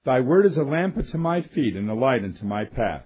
Thy word is a lamp unto my feet and a light unto my path.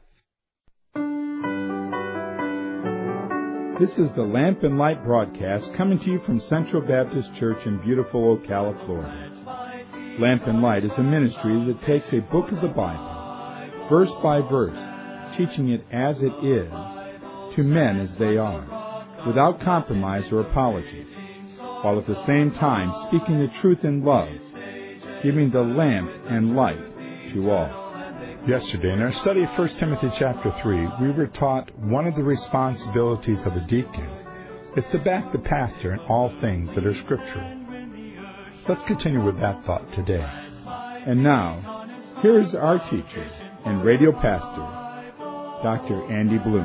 This is the Lamp and Light broadcast coming to you from Central Baptist Church in beautiful Ocala, Florida. Lamp and Light is a ministry that takes a book of the Bible, verse by verse, teaching it as it is, to men as they are, without compromise or apology, while at the same time speaking the truth in love, giving the lamp and light to all. Yesterday, in our study of 1 Timothy chapter 3, we were taught one of the responsibilities of a deacon is to back the pastor in all things that are scriptural. Let's continue with that thought today. And now, here is our teacher and radio pastor, Dr. Andy Bloom.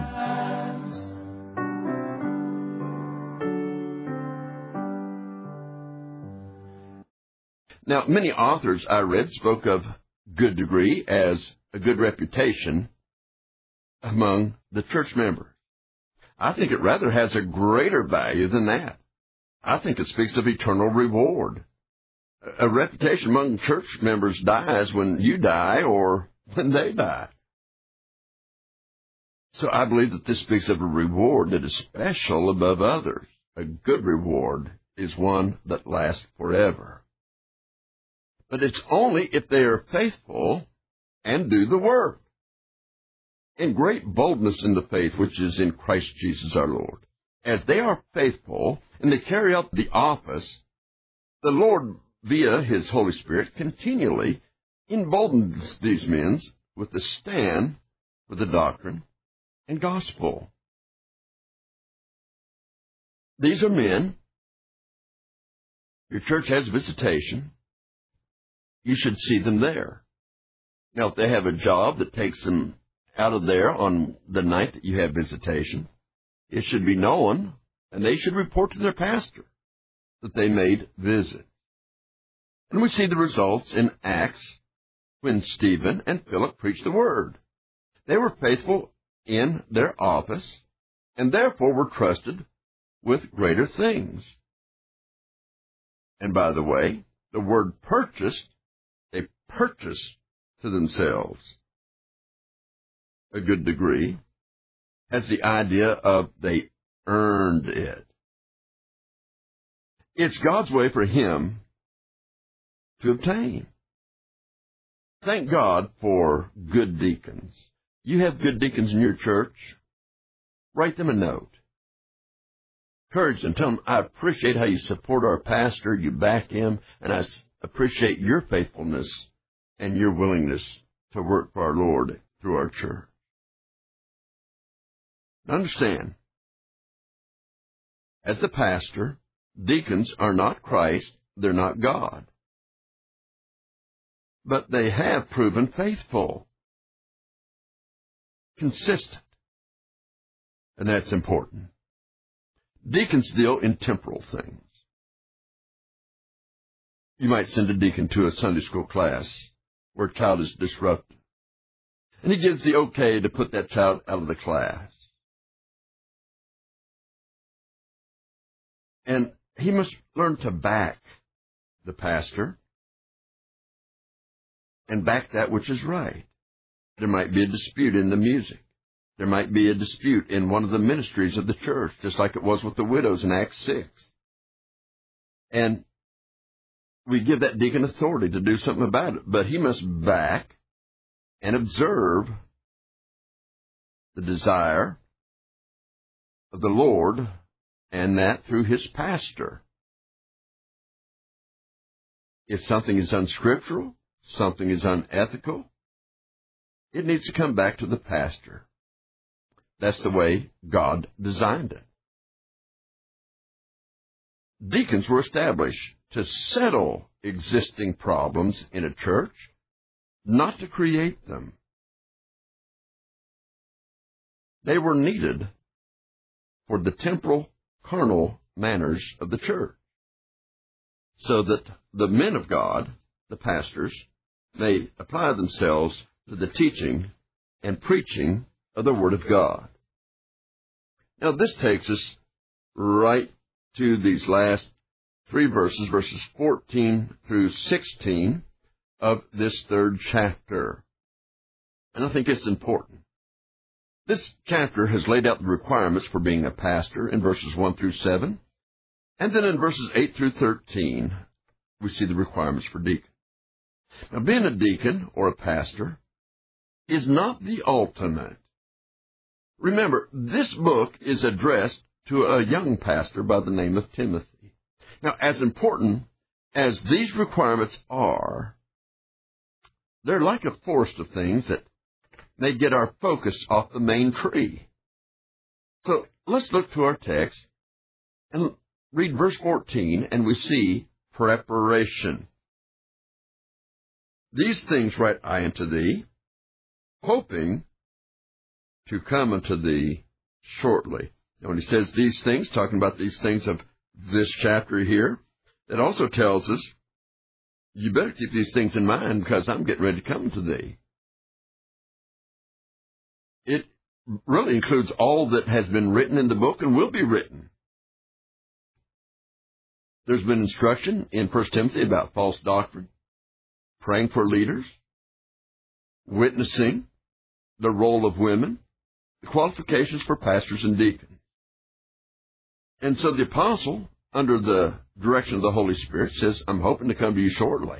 Now, many authors I read spoke of good degree as a good reputation among the church members. I think it rather has a greater value than that. I think it speaks of eternal reward. A reputation among church members dies when you die or when they die. So I believe that this speaks of a reward that is special above others. A good reward is one that lasts forever. But it's only if they are faithful and do the work. In great boldness in the faith which is in Christ Jesus our Lord. As they are faithful and they carry out the office, the Lord, via His Holy Spirit, continually emboldens these men with the stand for the doctrine and gospel. These are men. Your church has visitation. You should see them there. Now, if they have a job that takes them out of there on the night that you have visitation, it should be known, and they should report to their pastor that they made visit. And we see the results in Acts when Stephen and Philip preached the word. They were faithful in their office, and therefore were trusted with greater things. And by the way, the word purchased, they purchased to themselves a good degree, has the idea of they earned it. It's God's way for Him to obtain. Thank God for good deacons. You have good deacons in your church, write them a note. Encourage them. Tell them, I appreciate how you support our pastor, you back him, and I appreciate your faithfulness and your willingness to work for our Lord through our church. Understand, as the pastor, deacons are not Christ, they're not God. But they have proven faithful, consistent, and that's important. Deacons deal in temporal things. You might send a deacon to a Sunday school class where a child is disrupted, and he gives the okay to put that child out of the class. And he must learn to back the pastor and back that which is right. There might be a dispute in the music. There might be a dispute in one of the ministries of the church, just like it was with the widows in Acts 6. And we give that deacon authority to do something about it, but he must back and observe the desire of the Lord, and that through his pastor. If something is unscriptural, something is unethical, it needs to come back to the pastor. That's the way God designed it. Deacons were established to settle existing problems in a church, not to create them. They were needed for the temporal, carnal manners of the church, so that the men of God, the pastors, may apply themselves to the teaching and preaching of the Word of God. Now, this takes us right to these last three verses, verses 14 through 16, of this third chapter. And I think it's important. This chapter has laid out the requirements for being a pastor in verses 1 through 7. And then in verses 8 through 13, we see the requirements for deacon. Now, being a deacon or a pastor is not the ultimate. Remember, this book is addressed to a young pastor by the name of Timothy. Now, as important as these requirements are, they're like a forest of things that may get our focus off the main tree. So let's look to our text and read verse 14, and we see preparation. These things write I unto thee, hoping to come unto thee shortly. Now, when he says these things, talking about these things of this chapter here, it also tells us, you better keep these things in mind because I'm getting ready to come to thee. It really includes all that has been written in the book and will be written. There's been instruction in 1 Timothy about false doctrine, praying for leaders, witnessing, the role of women, the qualifications for pastors and deacons. And so the apostle, under the direction of the Holy Spirit, says, I'm hoping to come to you shortly.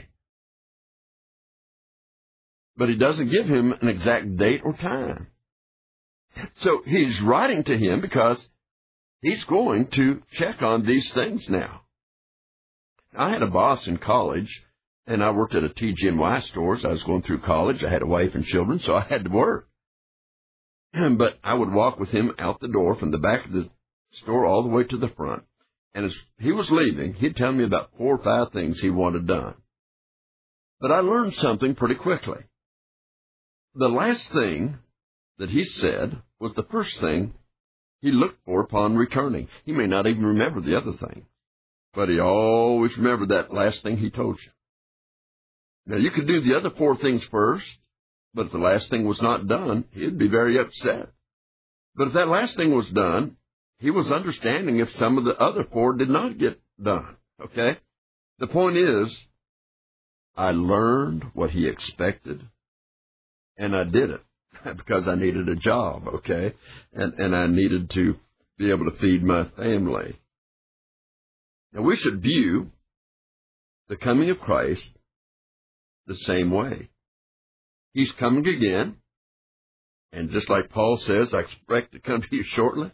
But he doesn't give him an exact date or time. So he's writing to him because he's going to check on these things now. I had a boss in college, and I worked at a TGNY store. I was going through college. I had a wife and children, so I had to work. But I would walk with him out the door from the back of the store all the way to the front. And as he was leaving, he'd tell me about 4 or 5 things he wanted done. But I learned something pretty quickly. The last thing that he said was the first thing he looked for upon returning. He may not even remember the other thing, but he always remembered that last thing he told you. Now, you could do the other 4 things first, but if the last thing was not done, he'd be very upset. But if that last thing was done, he was understanding if some of the other 4 did not get done, okay? The point is, I learned what he expected, and I did it because I needed a job, okay? And I needed to be able to feed my family. Now, we should view the coming of Christ the same way. He's coming again, and just like Paul says, I expect to come to you shortly.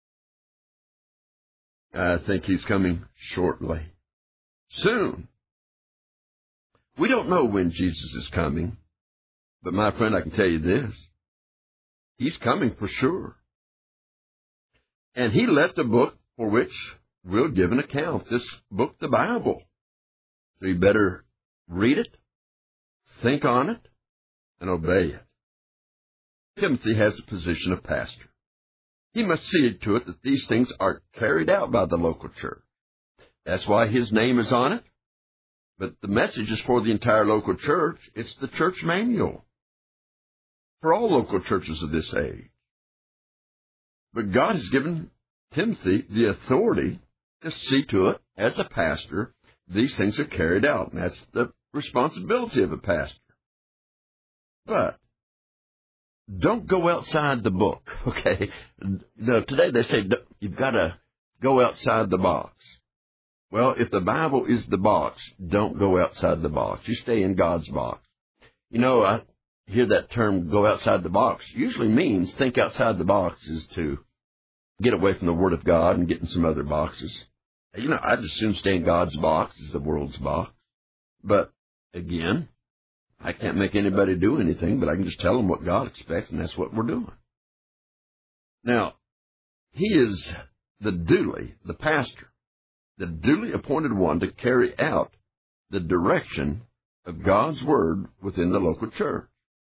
I think he's coming shortly. Soon. We don't know when Jesus is coming, but my friend, I can tell you this. He's coming for sure. And he left a book for which we'll give an account. This book, the Bible. So you better read it, think on it, and obey it. Timothy has the position of pastor. He must see to it that these things are carried out by the local church. That's why his name is on it. But the message is for the entire local church. It's the church manual for all local churches of this age. But God has given Timothy the authority to see to it, as a pastor, these things are carried out. And that's the responsibility of a pastor. But don't go outside the book, okay? Today they say you've got to go outside the box. Well, if the Bible is the box, don't go outside the box. You stay in God's box. You know, I hear that term, go outside the box, usually means think outside the box is to get away from the Word of God and get in some other boxes. You know, I'd as soon stay in God's box as the world's box. But, again, I can't make anybody do anything, but I can just tell them what God expects, and that's what we're doing. Now, he is the pastor, the duly appointed one to carry out the direction of God's Word within the local church.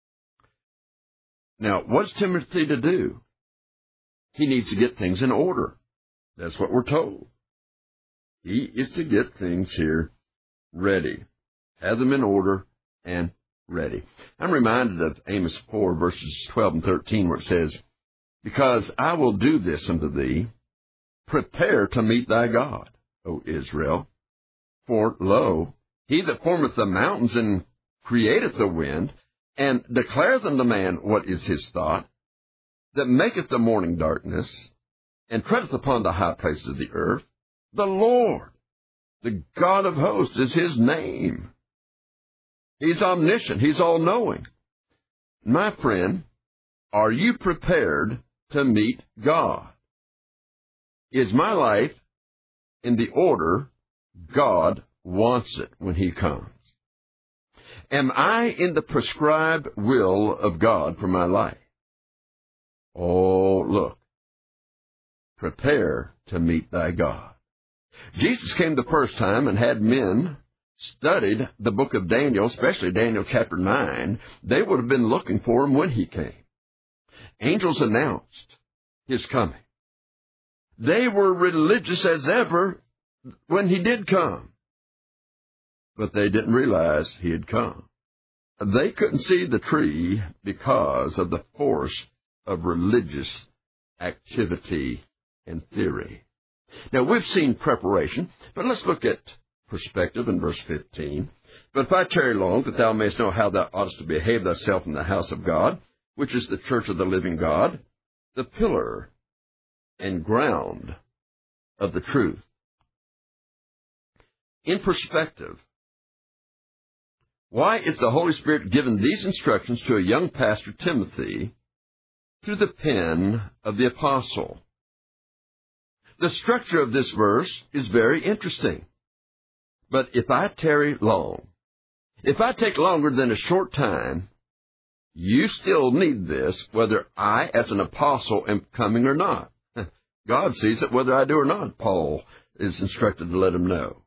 Now, what's Timothy to do? He needs to get things in order. That's what we're told. He is to get things here ready, have them in order and ready. I'm reminded of Amos 4, verses 12 and 13, where it says, because I will do this unto thee, prepare to meet thy God, O Israel. For, lo, he that formeth the mountains and createth the wind, and declareth unto man what is his thought, that maketh the morning darkness, and treadeth upon the high places of the earth, the Lord, the God of hosts, is his name. He's omniscient. He's all-knowing. My friend, are you prepared to meet God? Is my life in the order God wants it when he comes? Am I in the prescribed will of God for my life? Oh, look. Prepare to meet thy God. Jesus came the first time and had men studied the book of Daniel, especially Daniel chapter 9. They would have been looking for him when he came. Angels announced his coming. They were religious as ever when he did come. But they didn't realize he had come. They couldn't see the tree because of the force of religious activity and theory. Now, we've seen preparation, but let's look at perspective in verse 15. But if I tarry long, that thou mayest know how thou oughtest to behave thyself in the house of God, which is the church of the living God, the pillar and ground of the truth. In perspective, why is the Holy Spirit giving these instructions to a young pastor, Timothy, through the pen of the apostle? The structure of this verse is very interesting. But if I tarry long, if I take longer than a short time, you still need this, whether I, as an apostle, am coming or not. God sees it whether I do or not, Paul is instructed to let him know.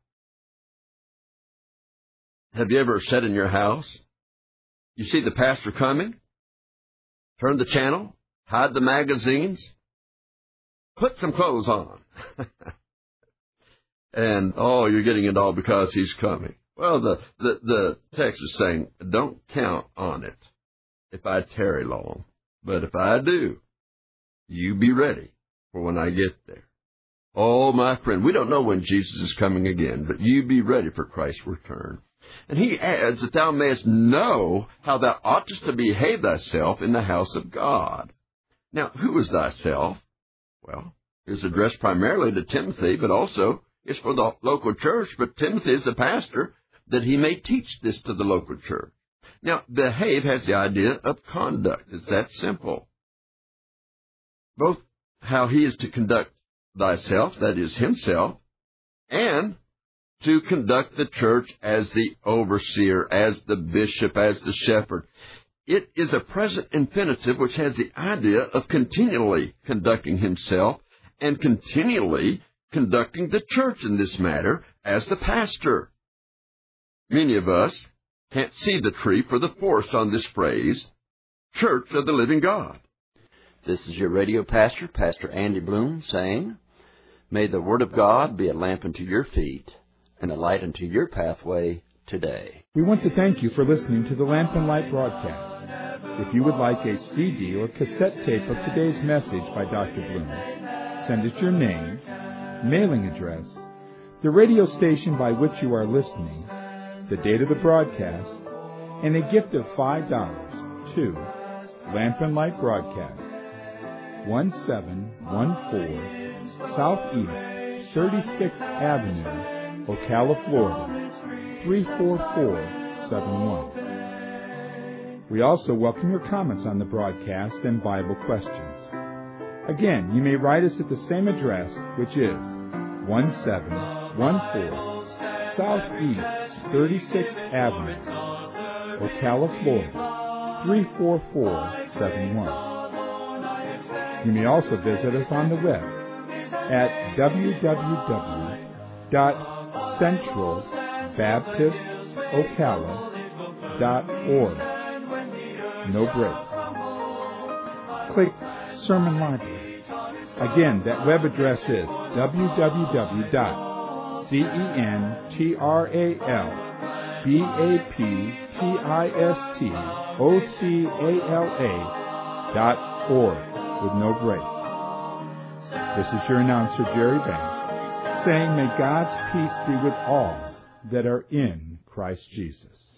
Have you ever sat in your house? You see the pastor coming? Turn the channel? Hide the magazines? Put some clothes on. And, you're getting it all because he's coming. Well, the text is saying, don't count on it if I tarry long. But if I do, you be ready for when I get there. Oh, my friend, we don't know when Jesus is coming again, but you be ready for Christ's return. And he adds that thou mayest know how thou oughtest to behave thyself in the house of God. Now, who is thyself? Well, it's addressed primarily to Timothy, but also is for the local church. But Timothy is the pastor that he may teach this to the local church. Now, behave has the idea of conduct. It's that simple. Both how he is to conduct thyself, that is himself, and to conduct the church as the overseer, as the bishop, as the shepherd. It is a present infinitive which has the idea of continually conducting himself and continually conducting the church in this matter as the pastor. Many of us can't see the tree for the forest on this phrase, Church of the Living God. This is your radio pastor, Pastor Andy Bloom, saying, may the Word of God be a lamp unto your feet and a light unto your pathway today. We want to thank you for listening to the Lamp and Light broadcast. If you would like a CD or cassette tape of today's message by Dr. Bloom, send us your name, mailing address, the radio station by which you are listening, the date of the broadcast, and a gift of $5 to Lamp and Light Broadcast, 1714 Southeast 36th Avenue, Ocala, Florida, 34471. We also welcome your comments on the broadcast and Bible questions. Again, you may write us at the same address, which is 1714 Southeast 36th Avenue, Ocala, Florida, 34471. You may also visit us on the web at www.centralbaptistocala.org. No breaks. Click Sermon Library. Again, that web address is www.centralbaptistocala.org with no breaks. This is your announcer, Jerry Banks, saying, may God's peace be with all that are in Christ Jesus.